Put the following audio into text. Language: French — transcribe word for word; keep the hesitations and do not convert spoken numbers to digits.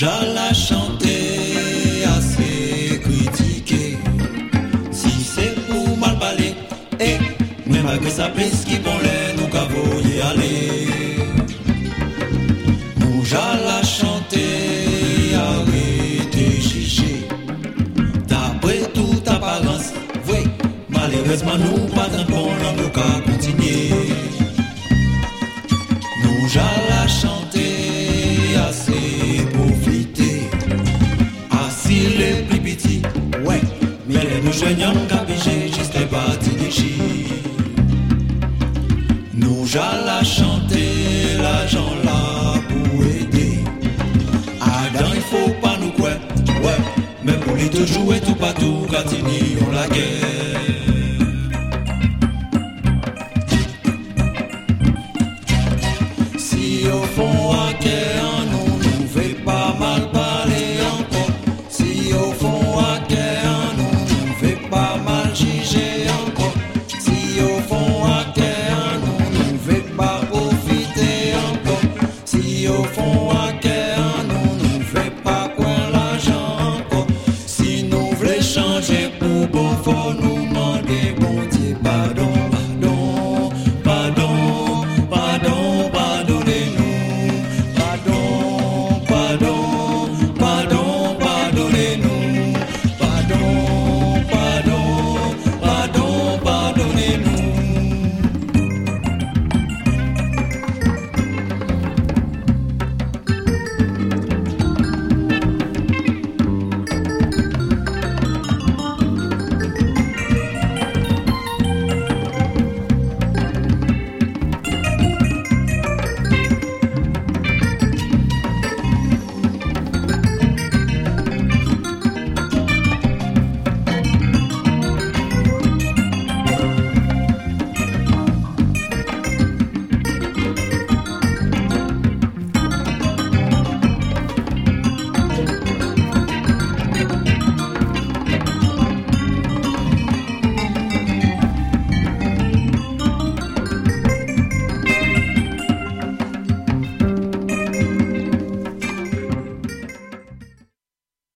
j'allais chanter, assez critiquer. Si c'est pour mal parler, eh, mais malgré ça, plus qui bon l'air, nous qu'avons y aller. Nous j'allais chanter, arrêter, chicher. D'après toute apparence, oui, malheureusement, nous pas tant bon, nous qu'à continuer. Nous j'allais chanter, assez profiter. Assis les plus petits, ouais, mais les nous joignons capicher, juste les parties déchis. Nous j'allais chanter, l'argent là pour aider. Adam, il faut pas nous croire, ouais, mais pour les deux jouer tout partout, quand ils ont la guerre. Si au fond à guerre nous nous fait pas mal parler encore. Si au fond à guerre nous nous fait pas mal juger encore. Si au fond à guerre nous nous fait pas profiter encore. Si au fond à guerre nous nous fait pas quoi l'argent encore. Si nous voulons changer pour bon faut nous